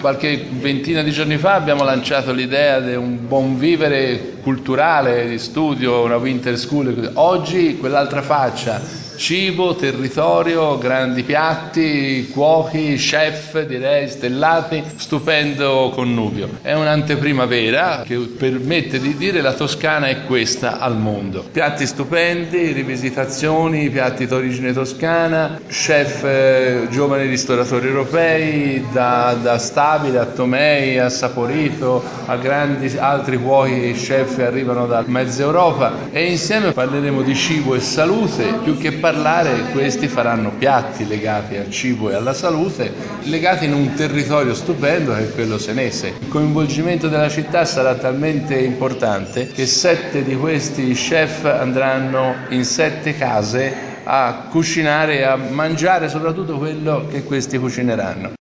Qualche ventina di giorni fa abbiamo lanciato l'idea di un buon vivere culturale, di studio, una winter school. Oggi quell'altra faccia: cibo, territorio, grandi piatti, cuochi, chef direi stellati, stupendo connubio. È un'anteprima vera che permette di dire la Toscana è questa al mondo. Piatti stupendi, rivisitazioni, piatti d'origine toscana, chef giovani ristoratori europei, da Stabile a Tomei a Saporito a grandi altri cuochi chef che arrivano da mezza Europa, e insieme parleremo di cibo e salute. Più che parlare, questi faranno piatti legati al cibo e alla salute, legati in un territorio stupendo che è quello senese. Il coinvolgimento della città sarà talmente importante che 7 di questi chef andranno in 7 case a cucinare e a mangiare soprattutto quello che questi cucineranno.